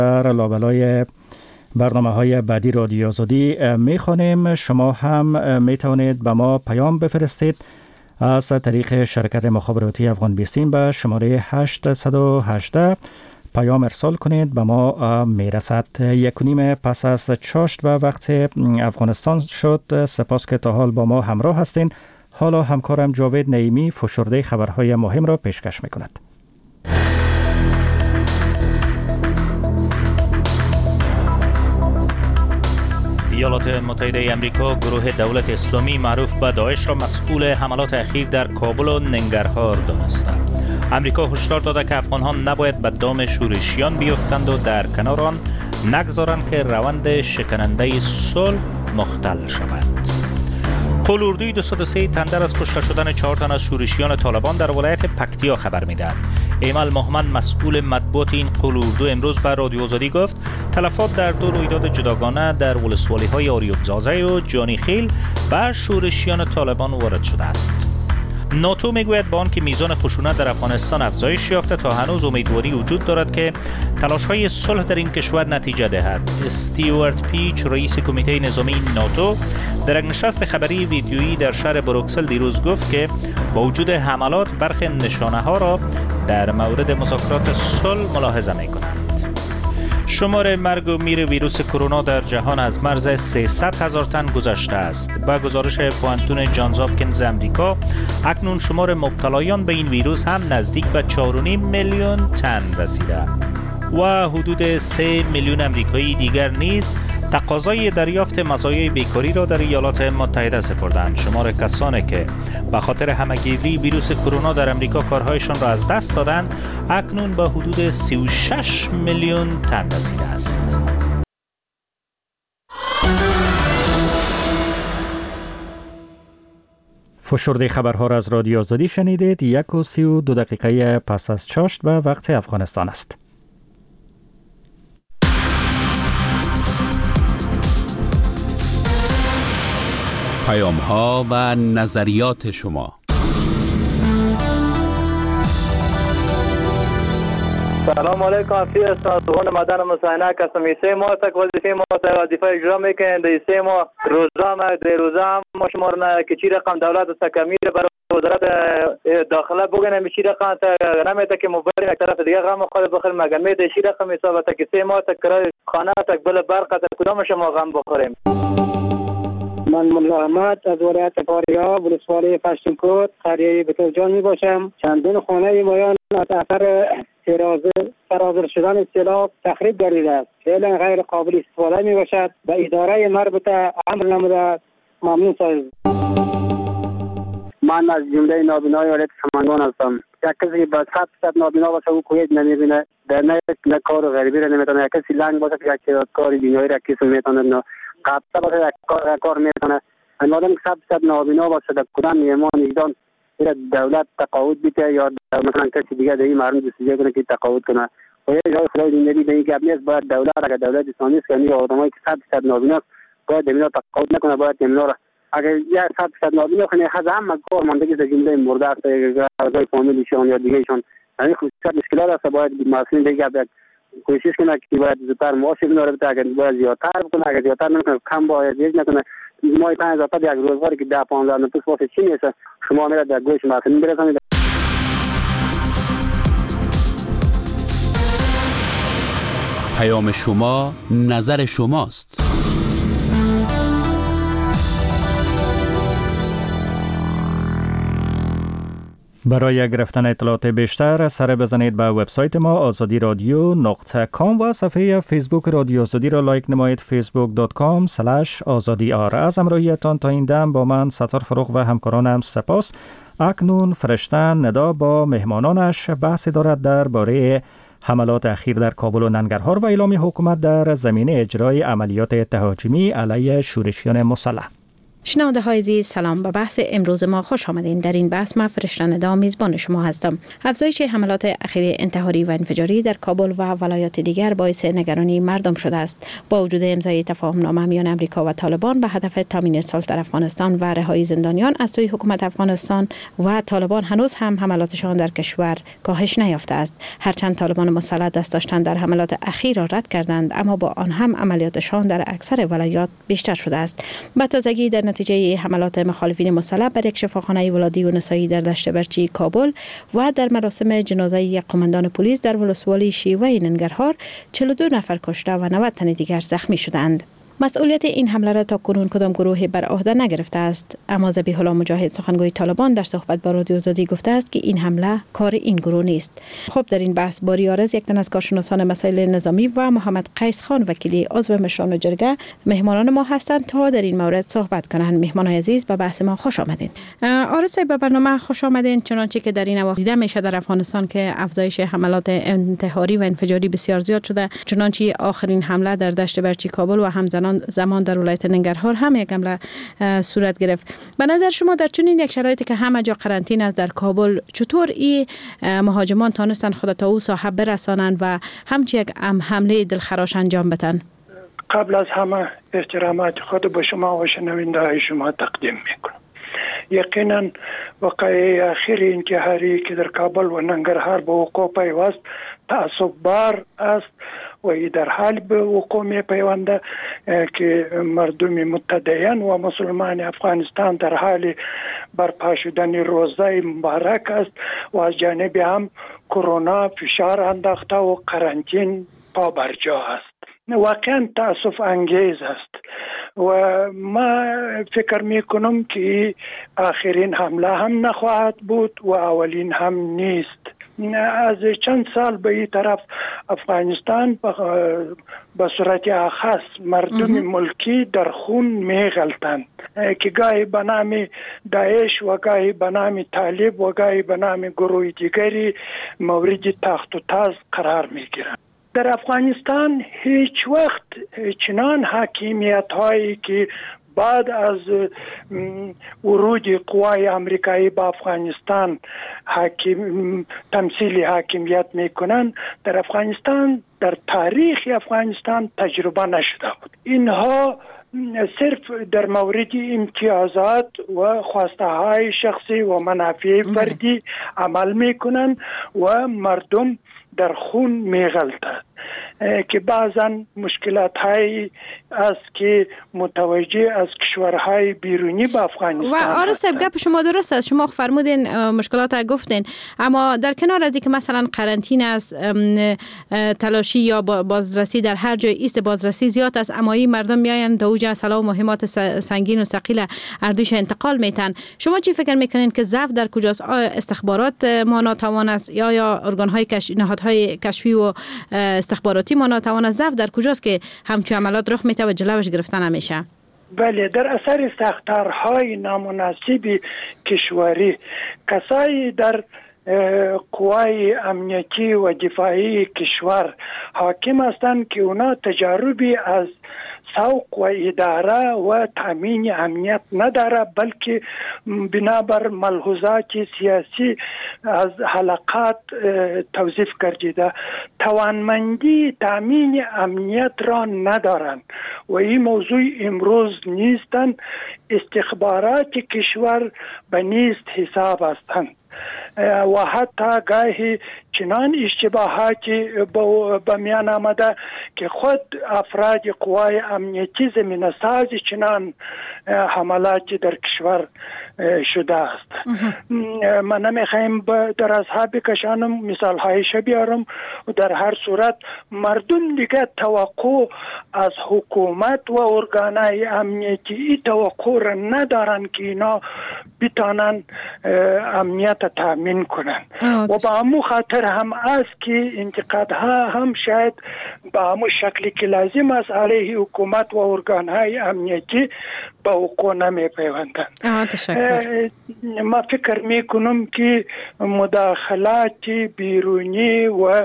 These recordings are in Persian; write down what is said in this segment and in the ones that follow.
در لابلای برنامه‌های بعدی رادیو آزادی می‌خوانیم. شما هم می‌توانید به ما پیام بفرستید از طریق شرکت مخابراتی افغان بیستیم به شماره 818 پیام ارسال کنید. به ما میرسد. 1:30 پس از چاشت به وقت افغانستان شد. سپاس که تا حال با ما همراه هستین. حالا همکارم جاوید نعیمی فشرده خبرهای مهم را پیشکش میکند. ایالات متحده امریکا گروه دولت اسلامی معروف به داعش را مسئول حملات اخیر در کابل و ننگرهار دانسته. امریکا هشدار داده که افغانان نباید به دام شورشیان بیفتند و در کنار آن نگذارند که روند شکننده صلح مختل شود. قول اردوی 203 تندر از کشته شدن 4 تن از شورشیان طالبان در ولایت پکتیا خبر می‌دهد. ایمل محمد مسئول مطبوعات این قول اردو امروز به رادیو آزادی گفت تلفات در 2 رویداد جداگانه در ولسوالی‌های آریوبزاده و جانیخیل به شورشیان طالبان وارد شده است. ناتو میگوید با آنکه میزان خشونت در افغانستان افزایش یافته تا هنوز امیدواری وجود دارد که تلاش‌های صلح در این کشور نتیجه دهد. استیوارت پیچ رئیس کمیته نظامی ناتو در یک نشست خبری ویدیویی در شهر بروکسل دیروز گفت که با وجود حملات برخی نشانه‌ها را در مورد مذاکرات صلح ملاحظه می‌کنند. شمار مرگ و میر ویروس کرونا در جهان از مرز 300,000 تن گذشته است. با گزارش پوانتون جانز هاپکینز امریکا، اکنون شمار مبتلایان به این ویروس هم نزدیک به 4.5 میلیون تن رسیده و حدود 3 میلیون امریکایی دیگر نیز تقاضای دریافت مزایای بیکاری را در ایالات متحده سپردند. شمار کسانی که به خاطر همه‌گیری ویروس کرونا در امریکا کارهایشان را از دست دادند اکنون به حدود 36 میلیون تن رسیده است. فشرده خبرها را از رادیو آزادی شنیدید. 1:32 دقیقه پس از چاشت به وقت افغانستان است. پیام‌ها و نظریات شما. سلام علیکم افیر سازمان مدن مساینه کسم ایسه ما تک وظیفه ما وظیفه اجرا میکنند. ایسه ما روزه هم ما شمارنا که چی رقم دولت سکمیر برای وزارت داخله بگنه میشی رقم تا نمیده که مبرین یک طرف دیگه غم خود بخوریم مگر میده شی رقم حساب تا که سه ما تک کرای خانه تک بل برق تا کدام شما غم بخوریم. من مولا احمد از ولایت فاریاب ولسوالی پشتونکوت قریه بتوجان می باشم. چندین خانه مایان از اثر سرازیر شدن سیلاب تخریب گردیده است. فعلا غیر قابل استفاده می باشد. به اداره مربوطه امر نموده. ممنون صاحب. من از جمله نابینای ولایت سمنگان هستم. یک کسی که با 100% نابینا باشه او کویت نمیبینه، در نه کار غریبی را نمیتونه. یک کسی لنگ باشه که یک کار بینایی را کسی میتونه، قطعا باشه یک کار میتونه. این آدم که 100% نابینا باشه در کدام ایمان ایجاد دولت تقاعد بده یا مثلا کسی دیگه در این مردم دستگیر کنه که تقاعد کنه. و یه جای خدای زندگی به این که ابلیس باید دولت اگر دولت اسلامی است که این آدمایی که 100% نابینا است باید اینا تقاعد نکنه، باید اینا را اگر یه 100% نابینا کنه هم کار ماندگی در جمله مرده است اعضای فامیلشون یا دیگهشون این خصوصیت مشکلات است. باید مسئولین دیگه کوشش کنه که باید زودتر معاش بنوره بده. اگر باید زیادتر بکنه، اگر زیادتر نکنه کم باید یک نکنه. مای 5000 تا یک روزگاری که 10-15 نفس واسه چی میشه شما میره در گوش مسئولین برسونید. پیام شما نظر شماست. برای گرفتن اطلاعات بیشتر سر بزنید به وبسایت ما azadiradyo.com و صفحه فیسبوک رادیو آزادی را لایک نمایید. facebook.com/azadi. از همراهیتان تا این دم با من ستار فروغ و همکارانم سپاس. اکنون فرشتن ندا با مهمانانش بحثی دارد درباره حملات اخیر در کابل و ننگرهار و اعلام حکومت در زمینه اجرای عملیات تهاجمی علیه شورشیان مسلح. شنونده های عزیز سلام. به بحث امروز ما خوش آمدین. در این بحث من فرشته ندا میزبان شما هستم. افزایش حملات اخیر انتحاری و انفجاری در کابل و ولایات دیگر باعث نگرانی مردم شده است. با وجود امضای تفاهم نامه میان امریکا و طالبان به هدف تامین صلح در افغانستان و رهایی زندانیان از سوی حکومت افغانستان و طالبان هنوز هم حملاتشان در کشور کاهش نیافته است. هرچند طالبان مسلح دست داشتن در حملات اخیر را رد کردند، اما با آن هم عملیاتشان در اکثر ولایات بیشتر شده است. به تازگی در نتیجه حملات مخالفین مسلح بر یک شفاخانه ولادی و نسایی در دشت برچی کابل و در مراسم جنازه یک قماندان پلیس در ولسوالی شیوه ننگرهار 42 نفر کشته و 90 تن دیگر زخمی شدند. مسئولیت این حمله را تا کنون کدام گروهی بر عهده نگرفته است، اما ذبیح الله مجاهد سخنگوی طالبان در صحبت با رادیو آزادی گفته است که این حمله کار این گروه نیست. خب در این بحث باری عارض، یک تن از کارشناسان مسائل نظامی، و محمد قیس خان وکیلی عضو مشران جرگه مهمانان ما هستند تا در این مورد صحبت کنند. مهمان عزیز به بحث ما خوش آمدین. عارض به برنامه خوش آمدین. چنانچه که در این اواخر دیده میشه در افغانستان که افزایش حملات انتحاری و انفجاری بسیار زیاد شده، چنانچه آخرین حمله در دشت برچی کابل و همزمان در ولایت ننگرهار هم یک حمله صورت گرفت. به نظر شما در چنین یک شرایطی که همه جا قرنطینه است در کابل، چطور این مهاجمان تانستن خود تا او ساحه برسانند و همچین یک حمله دلخراش انجام بدن؟ قبل از همه احترامات خود به شما و شنونده های شما تقدیم میکنم. یقینا واقعه اخیر انتحاری که در کابل و ننگرهار به وقوع پیوست تعصب بار است و در حال به وقوع می پیونده که مردم متدین و مسلمان افغانستان در حال برپا شدن روزه مبارک است و از جانب هم کرونا فشار انداخته و قرنطین پا برجا است. واقعا تأسف انگیز است و ما فکر می کنم که آخرین حمله هم نخواهد بود و اولین هم نیست. از چند سال به این طرف افغانستان به صورت اخص مردم ملکی در خون می غلطند که گاهی به نام داعش و گاهی به نام طالب و گاهی به نام گروه دیگری مورد تخت و تاز قرار می گیرند. در افغانستان هیچ وقت چنان حاکمیت هایی که بعد از ورود قوای امریکایی به افغانستان تمثیل حاکمیت میکنن در افغانستان در تاریخ افغانستان تجربه نشده بود. اینها صرف در مورد امتیازات و خواسته های شخصی و منافع فردی عمل میکنن و مردم در خون میغلطند که بعضا مشکلات هایی است که متوجه از کشورهای بیرونی به افغانستان و آرز صاحب گپ شما درست است. شما فرمودین مشکلات ها گفتین، اما در کنار از اینکه مثلا قرنطینه است، تلاشی یا بازرسی در هر جای ایست بازرسی زیاد است، اما این مردم میاین تا اوج اسلحه و مهمات سنگین و ثقیل اردوش انتقال میتن. شما چی فکر میکنین که ضعف در کجاست؟ استخبارات ما ناتوان است یا ارگان های نهادهای کشفی و استخباراتی ما ناتوان است؟ ضعف در کجاست که همچون عملات رخ میته و جلوش گرفتن نمیشه؟ بله، در اثر ساختارهای نامناسب کشوری کسایی در قوای امنیتی و دفاعی کشور حاکم هستند که اونا تجاربی از سوق و اداره و تامین امنیت نداره، بلکه بنابر ملحوظات سیاسی از حلقات توظیف گردیده توانمندی تامین امنیت را ندارند و این موضوع امروز نیستند. استخبارات کشور به نیست حساب هستند و حتی گاهی چنان اشتباهاتی به میان آمده که خود افراد قوای امنیتی زمینه ساز چنان حملاتی در کشور شده است. من نمیخوایم در اصحاب کشانم مثال هایش بیارم و در هر صورت مردم دیگه توقع از حکومت و ارگانهای امنیتی توقع را ندارن که اینا بتانن امنیت تامین کنن و با همون خاطر هم است که انتقادها هم شاید با همون شکلی که لازم است علیه حکومت و ارگانهای امنیتی با حقوق نمی پیوندند. ما فکر می کنم که مداخلات بیرونی و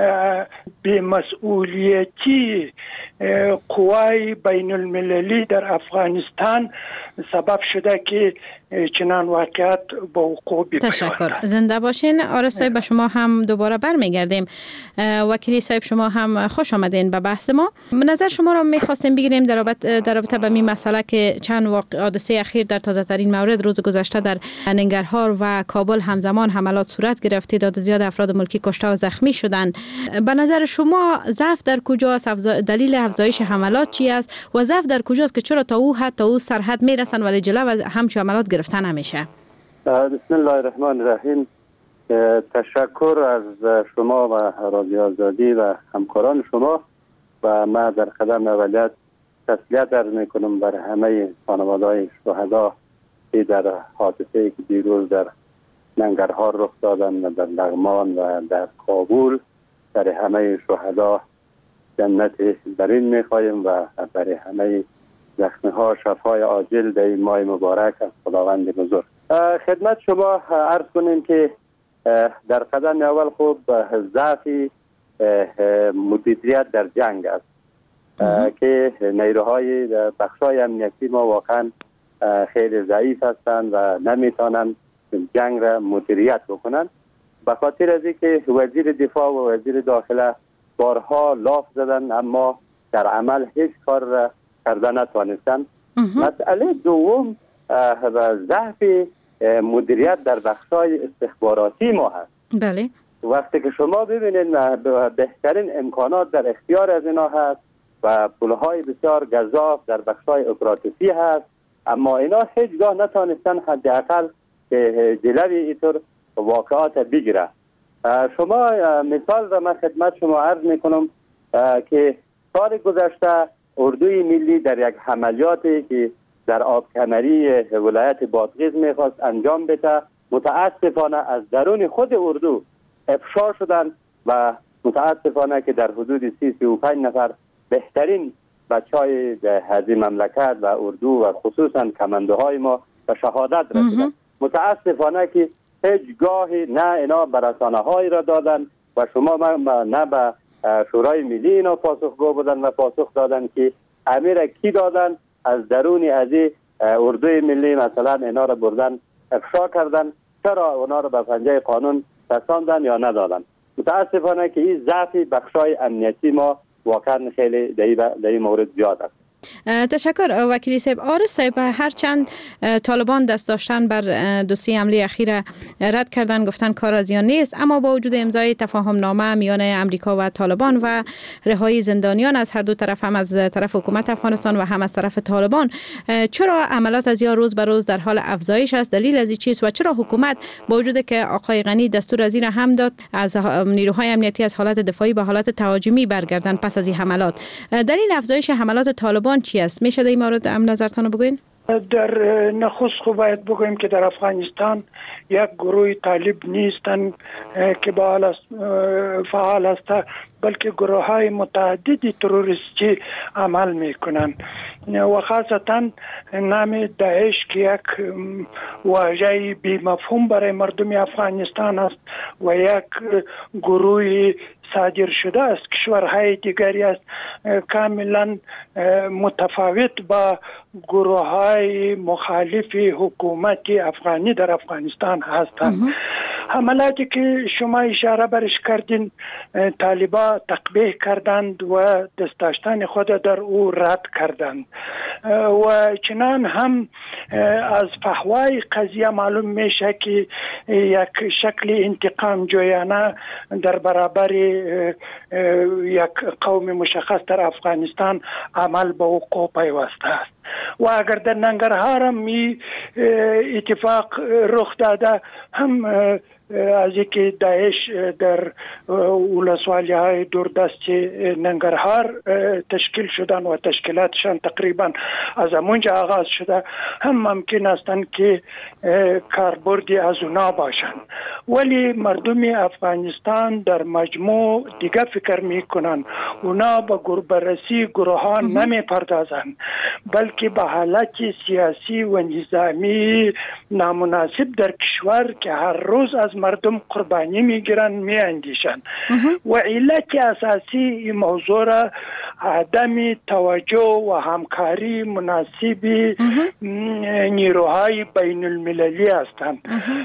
بی‌مسئولیتی قوای بین المللی در افغانستان سبب شده که چنان واقعیت با حقوق بپیوندند. تشکر. زنده باشین. آرش صاحب به شما هم دوباره برمیگردیم. وکیلی صاحب شما هم خوش آمدین به بحث ما. نظر شما را میخواستیم بگیریم در رابطه به این مسئله که چند حادثه اخیر در تازه ترین مورد روز گذشته در ننگرهار و کابل همزمان حملات صورت گرفت، تعداد زیاد افراد ملکی کشته و زخمی شدند. به نظر شما ضعف در کجاست؟ دلیل افزایش حملات چی است و ضعف در کجاست که چرا تا او سرحد میرسن ولی جلو و همچین حملات گرفتن نمیشه؟ بسم الله الرحمن الرحیم. تشکر از شما و رادیو آزادی و همکاران شما و ما در قدم اولیت تسلیت عرض میکنم بر همه خانواده‌های شهدا که در حادثه‌ای که دیروز در ننگرهار رخ دادن و در لغمان و در کابل در همه شهدا جنت برین میخواهیم و برای همه زخمی ها شفای عاجل در این ماه مبارک از خداوند بزرگ. خدمت شما عرض کنیم که در قدم اول خوب ضعف مدیریت در جنگ است که نیروهای بخشای امنیتی ما واقعا خیلی ضعیف هستند و نمیتونن جنگ را مدیریت بکنن، به خاطر از اینکه وزیر دفاع و وزیر داخله بارها لاف زدن اما در عمل هیچ کار را کرده نتوانستند. مسئله دوم ضعف مدیریت در بخشای استخباراتی ما هست. بله. وقتی که شما ببینید بهترین امکانات در اختیار از اینا هست و پولهای بسیار گزاف در بخشای اپراتیفی هست، اما اینا هیچگاه نتوانستن حداقل جلوی اینطور واقعات بگیره. شما مثال را من خدمت شما عرض میکنم که سال گذشته اردوی ملی در یک عملیاتی که در آبکمری ولایت بادغیس میخواست انجام بده، متاسفانه از درون خود اردو افشا شدن و متاسفانه که در حدود 35 نفر بهترین بچهای از این مملکت و اردو و خصوصا کماندوهای ما به شهادت رسیدن. متاسفانه که هیچگاهی نه اینا به رسانه‌های را دادن و شما نه به شورای ملی اینا پاسخگو بودن و پاسخ دادن که امیر کی دادن از درونی از اردوی ملی مثلا اینا را بردن افشا کردن، چرا اونا را به پنجه قانون رساندن یا ندادن. متاسفانه که این ضعف بخشای امنیتی ما واقعا خیلی در این مورد زیاد است. تشکر وکیلی صاحب. آرش صاحب، هرچند طالبان دست داشتن بر دوسیه حمله اخیر رد کردن، گفتن کار از آن نیست، اما با وجود امضای تفاهم نامه میان امریکا و طالبان و رهایی زندانیان از هر دو طرف، هم از طرف حکومت افغانستان و هم از طرف طالبان، چرا عملیات از یا روز به روز در حال افزایش است؟ دلیل از این چیست و چرا حکومت با وجود که آقای غنی دستور از این هم داد از نیروهای امنیتی از حالت دفاعی به حالت تهاجمی برگردن پس از این حملات، دلیل افزایش حملات طالبان چی است؟ میشه در این مورد نظرتان بگوین؟ در نخست خو باید بگویم که در افغانستان یک گروه طالب نیستن که فعال است، بلکه گروه های متعددی تروریستی عمل میکنن و خاصتا نام داعش که یک واژه بی مفهوم برای مردم افغانستان است و یک گروه صادر شده است کشورهای دیگری است، کاملا متفاوت با گروه های مخالف حکومت افغانی در افغانستان هستند. حملاتی که شما اشاره برش کردین طالبان تقبیح کردند و دست داشتن خود در او رد کردند و چنان هم از فحوای قضیه معلوم میشه که یک شکل انتقام جویانه در برابر یک قوم مشخص در افغانستان عمل به حقوق پیوسته است و اگر در ننگرهار هم اتفاق رخ داده هم از اینکه داعش در ولسوالی‌های دوردست ننگرهار تشکیل شدن و تشکیلاتشان تقریبا از همونجا آغاز شده، هم ممکن استند که کاربردی از اونا باشند. ولی مردم افغانستان در مجموع دیگه فکر میکنن، اونا به بررسی گروهان نمی پردازن، بلکه به حالت سیاسی و نظامی نامناسب در کشور که هر روز از مردم قربانی میگیرن میاندیشن. و علت اساسی این موضوع را عدم توجه و همکاری مناسب نیروهای بین المللی هستند.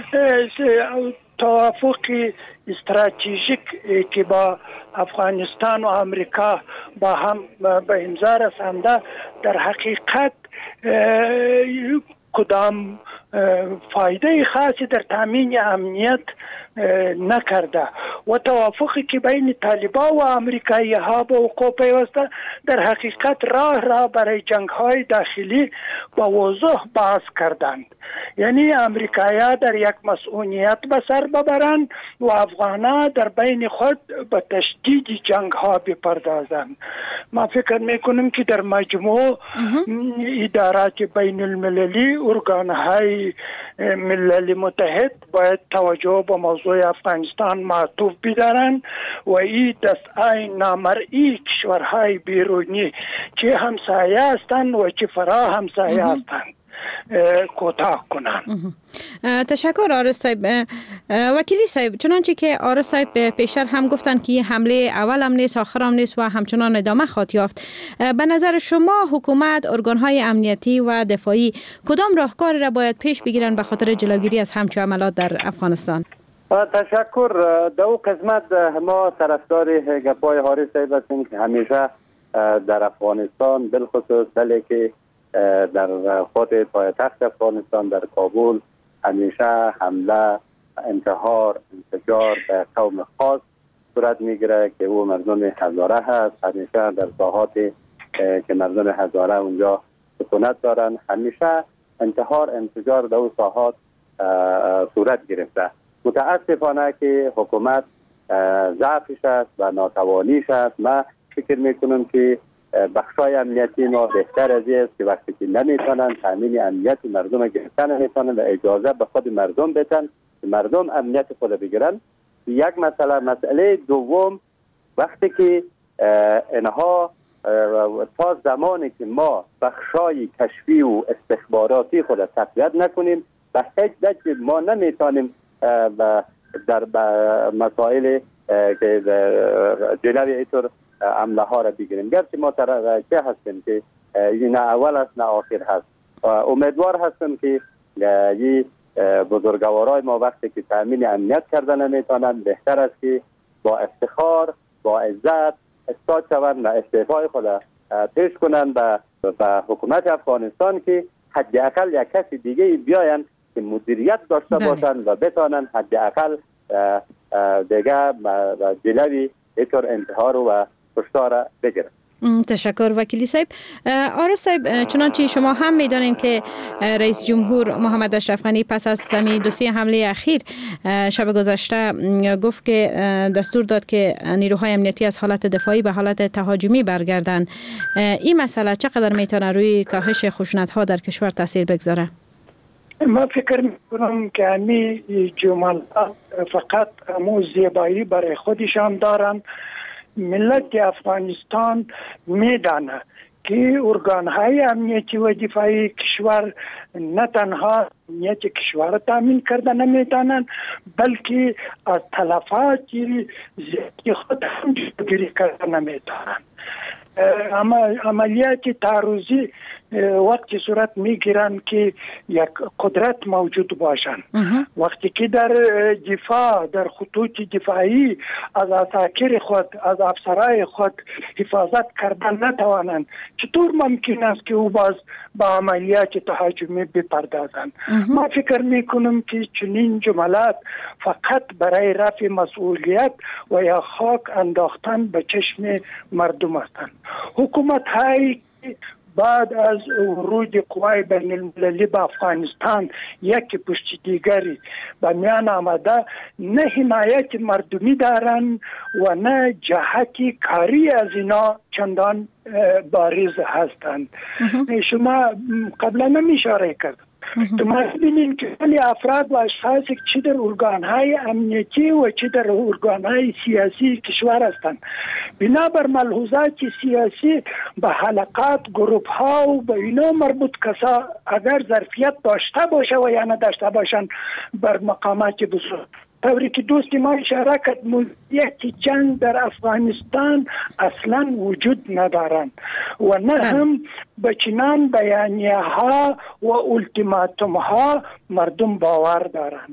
توافق استراتژیک که با افغانستان و امریکا با هم به امضا رسانده در حقیقت کدام فایده خاصی در تامین امنیت نکرده و توافقی که بین طالبان و امریکایی ها به وقوع پیوسته در حقیقت راه برای جنگ های داخلی با وضوح باز کردند. یعنی امریکایی ها در یک مسئولیت به سر ببرند و افغان ها در بین خود به تشدید جنگ ها بپردازند. ما فکر میکنم که در مجموع ادارات بین المللی، ارگان های ملل متحد باید توجه به موضوع افغانستان معطوف بدارند و این دستای نامرئی کشورهای بیرونی که همسایه هستند و که فرا همسایه هستند کوتاه کنند. تشکر آرس صاحب. وکیلی صاحب، چنانچه که آرس صاحب پیشتر هم گفتن که حمله اول هم نیست آخر هم نیست و همچنان ادامه خواهد یافت، به نظر شما حکومت، ارگانهای امنیتی و دفاعی کدام راهکار را باید پیش بگیرن به خاطر جلوگیری از همچون عملات در افغانستان؟ تشکر. در او قسمت ما طرفدار گپای حارث صاحب هستیم که همیشه در افغانستان بالخصوص که در خود پایتخت افغانستان در کابل همیشه حمله، انتحار، انفجار به قوم خاص صورت میگیره که او مردم هزاره هست. همیشه در ساحاتی که مردم هزاره اونجا سکونت دارن همیشه انتحار، انفجار در او ساحات صورت گرفته. متاسفانه که حکومت ضعفش است و ناتوانیش است. من فکر میکنم که بخشای امنیتی ما بهتر از است که وقتی که نمیتونن تامین امنیت مردم گرفتن نمیتونن و اجازه به خود مردم بدن که مردم امنیت خود بگیرن. یک مسئله دوم، وقتی که اینها تا زمانی که ما بخشای کشفی و استخباراتی خود تقویت نکنیم به هیچ وجه ما نمیتونیم در مسائل که جلوی اینطور عمله ها را بگیریم. گرچه ما چه هستیم که نه اول است نه آخر هست. امیدوار هستم که این بزرگوارای ما وقتی که تامین امنیت کردن نمیتونن بهتر است که با افتخار، با عزت استاد شوند و استعفای خود پیش کنند به حکومت افغانستان که حداقل یک کسی دیگه بیاین که مدیریت داشته باشند و بتانند حداقل دیگه جلوی اینطور انتحار و کشتار بگیرند. تشکر وکیلی صاحب. آرس صاحب، چنانچه شما هم میدانین که رئیس جمهور محمد اشرف غنی پس از دو-سه حمله اخیر شب گذشته گفت که دستور داد که نیروهای امنیتی از حالت دفاعی به حالت تهاجمی برگردن. این مسئله چقدر میتونه روی کاهش خشونت‌ها در کشور تاثیر بگذاره؟ ما فکر میکنم که همین جملات فقط همون زیبایی برای خودشان دارن. ملت افغانستان میدانه که ارگانهای امنیتی و دفاعی کشور نه تنها امنیت کشور را تامین کرده نمیتونن بلکه از تلفات زیادی خود هم جلوگیری کرده نمیتونن. عملیات تعرضی وقتی صورت میگیرن که یک قدرت موجود باشن. وقتی که در دفاع، در خطوط دفاعی از عساکر خود، از افسرای خود حفاظت کردن نتوانند، چطور ممکن است که او باز با عملیات تهاجمی بپردازند؟ ما فکر میکنم که چنین جملات فقط برای رفع مسئولیت و یا خاک انداختن به چشم مردم هستند. حکومت های بعد از ورود قوای بین المللی به افغانستان یکی پشت دیگری به میان آمده، نه حمایت مردمی دارند و نه جهت کاری از اینا چندان بارز هستند. شما قبلا هم اشاره کرد ما ببینیم که خیلی افراد و اشخاص چه در ارگانهای امنیتی و چه در ارگانهای سیاسی کشور هستند، بنابر ملحوظات سیاسی به حلقات گروپ ها و به اینا مربوط کسا اگر ظرفیت داشته باشه و یا نداشته باشن بر مقامات بزرگ، طوری که دوست ما اشاره کرد موضوعیت جنگ در افغانستان اصلا وجود ندارند و نه هم به چنان بیانیه ها و التیماتوم ها مردم باور دارند.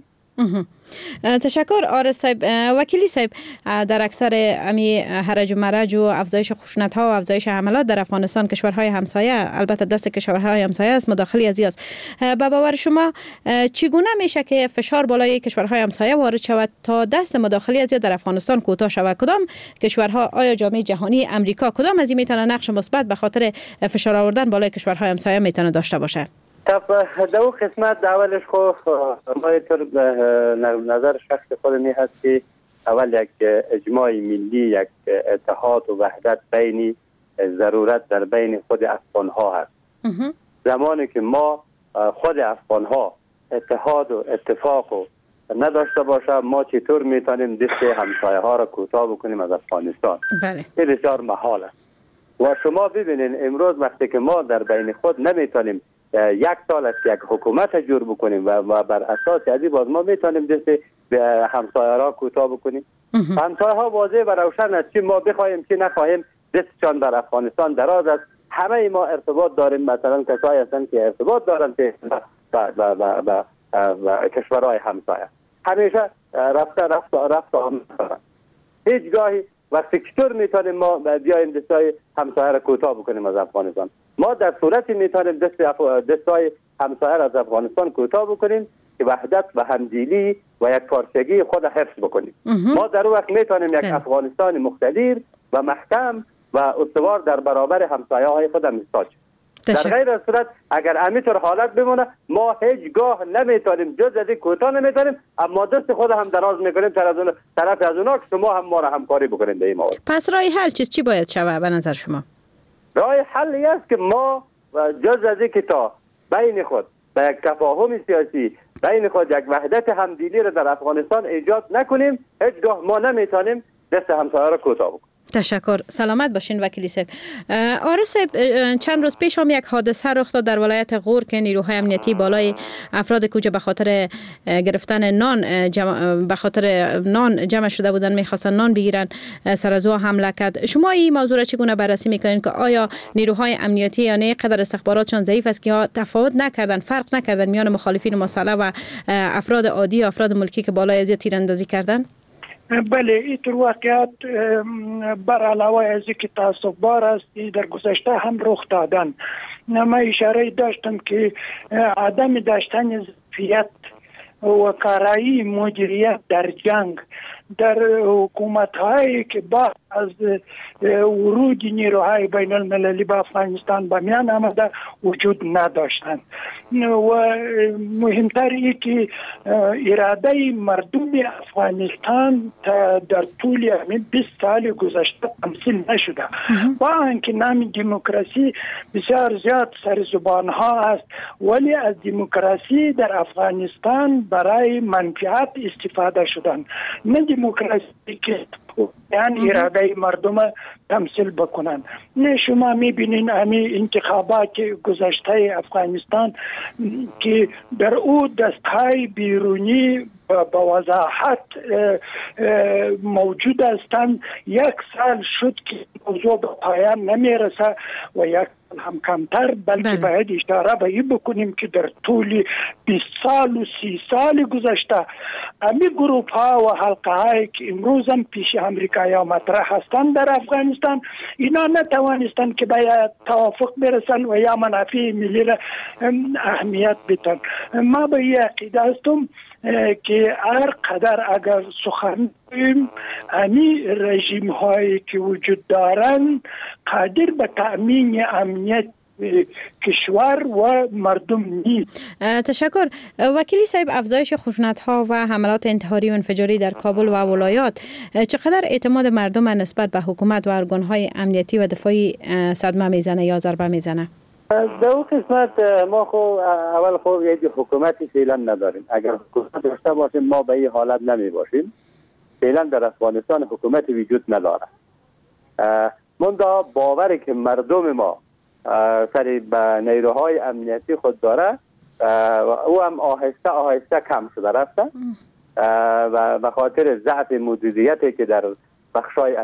تشکر آرس صاحب. وکیلی صاحب، در اکثر امی هرج و مرج و افزایش خشونت ها و افزایش حملات در افغانستان کشورهای همسایه، البته دست کشورهای همسایه است، مداخله از است. به باور شما چگونه میشه که فشار بالای کشورهای همسایه وارد شود تا دست مداخله از در افغانستان کوتاه شود؟ کدام کشورها، آیا جامعه جهانی، امریکا، کدام از این میتونه نقش مثبت به خاطر فشار آوردن بالای کشورهای همسایه میتونه داشته باشه؟ دو قسمت اولش خو ما اینطور نظر شخص خود می هست که اول یک اجماع ملی، یک اتحاد و وحدت بینی ضرورت در بین خود افغان ها هست. زمانی که ما خود افغان ها اتحاد و اتفاق و نداشته باشه، ما چطور میتونیم دست همسایه ها را کوتاه بکنیم از افغانستان؟ بله. این بسیار محال است. و شما ببینید امروز وقتی که ما در بین خود نمیتونیم یک سال است یک حکومت جور بکنیم و بر اساس ازی باز ما میتونیم دست به همسایه را کوتاه بکنیم. همسایه ها واضح و روشن است، چی ما بخواهیم چی نخواهیم دستشان در افغانستان دراز است. همه ما ارتباط داریم، مثلا کسایی هستند که ارتباط دارند با کشورهای همسایه، همیشه رفت آمد دارند. هیچ گاهی وقتی چطور میتونیم ما بیایم دستای همسایه را کوتاه بکنیم از افغانستان؟ ما در صورتی میتونیم دستای همسایه را از افغانستان کوتاه بکنیم که وحدت و همدلی و یک پارچگی خود حفظ بکنیم. ما در وقت میتونیم یک افغانستان مقتدر و محکم و استوار در برابر همسایه های خود محتاج. در غیر از صورت اگر همینطور حالت بمونه، ما هیچگاه نمیتونیم جز از این کوتاه نمیتونیم، اما دست خود هم دراز میکنیم طرف از اونا که شما هم ما را همکاری بکنید به این موضوع. پس راه حل چی باید شود به نظر شما؟ راه حل است که ما جز از این که تا بین خود به یک تفاهم سیاسی بین خود یک وحدت همدلی را در افغانستان ایجاد نکنیم، هیچگاه ما نمیتونیم دست همسایه را کوتاه بکنیم. تشکر. سلامت باشین وکیلی صاحب. آرس صاحب، چند روز پیش هم یک حادثه رخ داد در ولایت غور که نیروهای امنیتی بالای افراد کوچه به خاطر گرفتن به خاطر نان جمع شده بودن، میخواستن نان بگیرن، سر از او حمله کرد. شما این موضوع را چگونه بررسی میکنین که آیا نیروهای امنیتی یا نه قدر استخباراتشان ضعیف است که تفاوت نکردن، فرق نکردن میان مخالفین مسلح و افراد عادی، افراد ملکی که بالای از تیراندازی کردن؟ بله، اینطور واقعیت بر علاوه از اینکه تعصب بار است در گذشته هم رخ دادن. من اشاره داشتم که عدم داشتن ظرفیت و کارایی مدیریت در جنگ در حکومت‌هایی که بعد از ورود نیروهای بین المللی به افغانستان به میان آمده وجود نداشتند و مهمتر این که اراده مردم افغانستان در طول 20 سال گذشته تمثیل نشده. با اینکه نام دموکراسی بسیار زیاد سر زبان ها است، ولی از دموکراسی در افغانستان برای منفعت استفاده شدن، نه دموکراسی که یعنی اراده مردم تمثیل بکنن. نه شما میبینین همین انتخابات گذشته افغانستان که در او دستهای بیرونی با وضاحت موجود هستند. یک سال شد که موضوع به پایان نمیرسه و یک هم کمتر، بلکه باید اشاره به این بکنیم که در طول 20 سال و 30 سال گذشته امی گروپ ها و حلقه هایی که امروز هم پیش امریکایی مطرح هستند در افغانستان، اینا نتوانستند که باید توافق برسن و یا منافع ملی را اهمیت بدن. ما به این عقیده هستم که هر قدر اگر سخن بگوییم امی رژیم هایی که وجود دارند قادر به تأمین امنیت کشور و مردم نیست. تشکر. وکیلی صاحب، افزایش خشونت‌ها و حملات انتحاری و انفجاری در کابل و ولایات چقدر اعتماد مردم نسبت به حکومت و ارگان‌های امنیتی و دفاعی صدمه میزنه یا ضربه میزنه؟ در اون قسمت ما اول یک حکومتی فعلا نداریم. اگر حکومت داشته باشیم ما به این حالت نمی باشیم. فعلا در افغانستان حکومت وجود نداره. منتها باوری که مردم ما سر به نیروهای امنیتی خود داره او هم آهسته آهسته کم شده رفته و به خاطر ضعف مدیریتی که در بخشای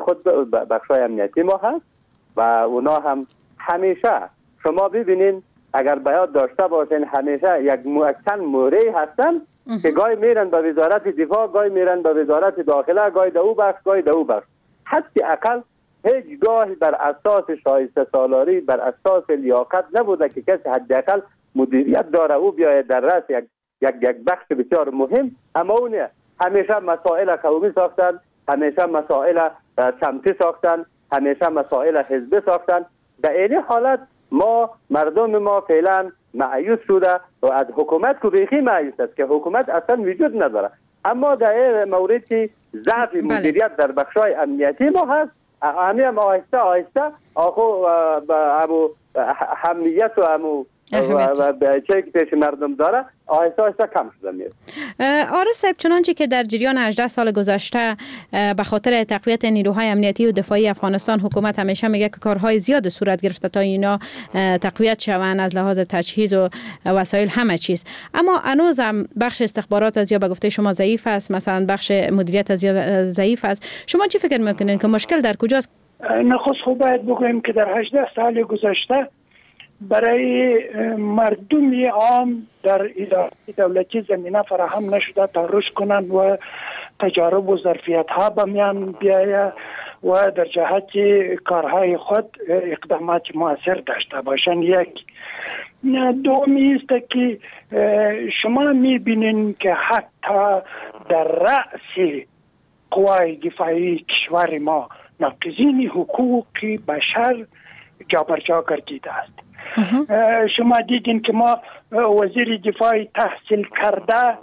امنیتی ما هست و اونا هم همیشه شما ببینین اگر بیاد داشته باشین همیشه یک چند موردی هستن که گاهی میرن به وزارت دفاع، گاهی میرن به وزارت داخله، گاهی دو بخش، گاهی دو بخش. حتی اقل هیچ گاهی بر اساس شایسته سالاری، بر اساس لیاقت نبوده که کسی حداقل مدیریت داره او بیاید در رأس یک بخش بسیار مهم. اما اونه همیشه مسائل قومی ساختن، همیشه مسائل سمتی ساختن، همیشه مسائل حزبی ساختن. در این حالت مردم ما فعلا مایوس شده و از حکومت که بیخی مایوس است که حکومت اصلا وجود نداره. اما در این مورد که ضعف مدیریت در بخشای امنیتی ما هست، هم آهسته آهسته ابو حمیت و امو چه که پیش مردم داره آهسته آهسته کم شده میره. آرش صاحب، چنانچه که در جریان 18 سال گذشته به خاطر تقویت نیروهای امنیتی و دفاعی افغانستان حکومت همیشه میگه که کارهای زیاد صورت گرفته تا اینا تقویت شوند از لحاظ تجهیز و وسایل همه چیز، اما هنوز هم بخش استخبارات از یا به گفته شما ضعیف است، مثلا بخش مدیریت از ضعیف است. شما چی فکر میکنین که مشکل در کجاست؟ نخست باید بگویم که در 18 سال گذشته برای مردم عام در اداره دولتی زمینه فراهم نشده تا رشد کنند و تجارب و ظرفیت ها به میان بیاید و در جهت کارهای خود اقدامات مؤثر داشته باشند. یک دومی است که شما میبینین که حتی در رأس قوای دفاعی کشور ما ناقضین حقوق بشر جابرجا گردیده است. شما دیدین که ما وزیر دفاع تحصیل کرده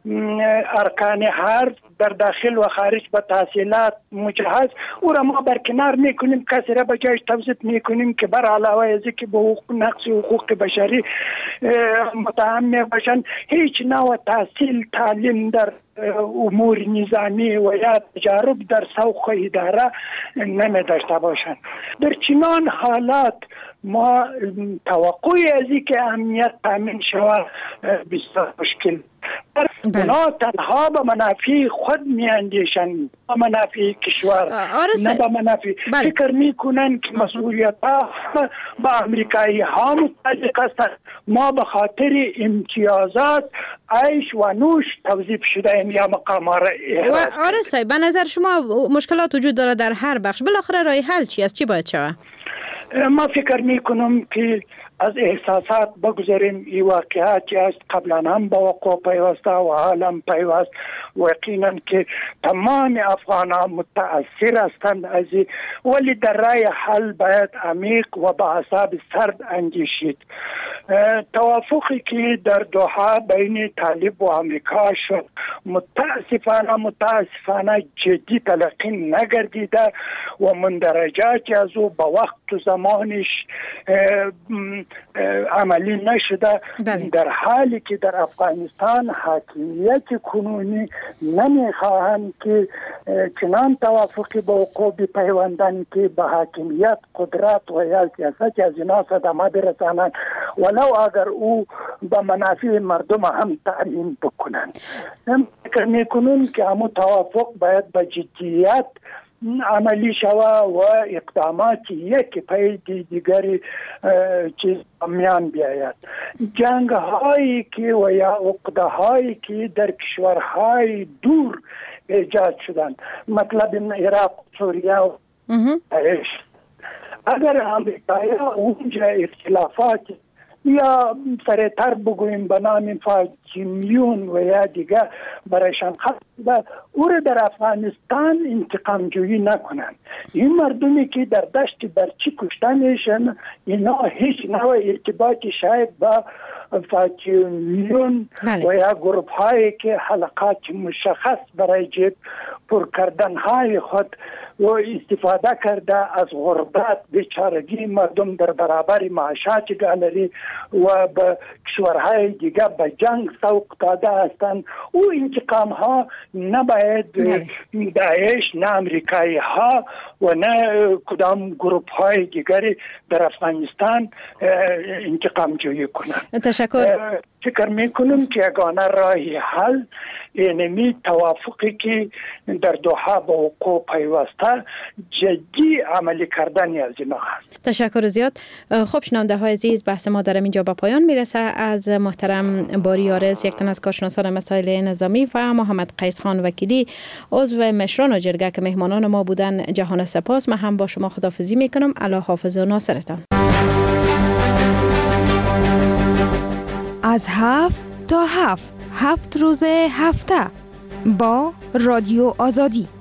ارکان حرب در داخل و خارج به تحصیلات مجهز او را ما برکنار میکنیم، کسی را به جایش توظیف میکنیم که بر علاوه از اینکه به نقص حقوق بشری متهم میباشند هیچ نوع تحصیل تعلیم در امور نظامی و یا تجارب در سوق اداره نمی داشته باشند. در چنان حالات ما توقع از اینکه امنیت تامین شود بسیار مشکل. اونا تنها به منافع خود میاندیشند، به منافع کشور نه به منافع. فکر میکنن که مسئولیت ها با امریکایی ها متعلق است. ما به خاطر امتیازات عیش و نوش توظیف شده ایم یا مقام ها را آرش صاحب، به نظر شما مشکلات وجود داره در هر بخش، بالاخره راه حل چی است؟ چی باید شود؟ ما فکر میکنم که از احساسات بگذاریم. این واقعاتی است قبلا هم با وقوع پیوسته و حالا پیوست و یقینا که تمام افغان ها متاثر هستند از این، ولی در راه حل باید عمیق و با اعصاب سرد اندیشید. توافقی که در دوحه بین طالب و امریکا شد متاسفانه جدی تلقی نگردیده و مندرجاتی از او با وقت و زمانش عملی نشده. در حالی که در افغانستان حاکمیت کنونی نمیخواهند که چنان توافقی با وقوع بپیوندند که به حاکمیت قدرت و یا سیاست از اینا صدمه برسانند ولو اگر او به منافع مردم هم تعیین بکنند. فکر میکنم که همون توافق باید به جدیت عملی شود و اقدامات یک پای دیگری چیز میان بیاید. جنگ هایی که و یا عقده هایی که در کشورهای دور ایجاد شدند، مطلب عراق، سوریه و اگر امریکایی اونجا اختلافات یا سریعتر بگوییم به نام فاجیمیون و یا دیگه برایشان خواست و او را در افغانستان انتقام جویی نکنند. این مردمی که در دشت برچی کشته میشن اینا هیچ نوع ارتباطی شاید با فاجیمیون و یا گروپ هایی که حلقات مشخص برای جیب پر کردن های خود و استفاده کرده از غربت بیچارگی مردم در برابر معاشات گالری و به کشورهای دیگه به جنگ سوق داده هستند. او انتقام ها نباید داعش، نه امریکایی ها و نه کدام گروپ های دیگری در افغانستان انتقام جویی کنند. تشکر. فکر میکنم که یگانه راهی حل اینمی توافقی که در دوحه با وقوع پیوسته جدی عملی کردن از اینا هست. تشکر زیاد. خب شنونده های عزیز، بحث ما در اینجا به پایان میرسه. از محترم باری آرز، یک تن از کارشناسان مسائل نظامی، و محمد قیس خان وکیلی، عضو مشران جرگه که مهمانان ما بودن، جهان سپاس. من هم با شما خداحافظی میکنم. الله حافظ و ناصرتان. از 7 تا 7 روز هفته با رادیو آزادی.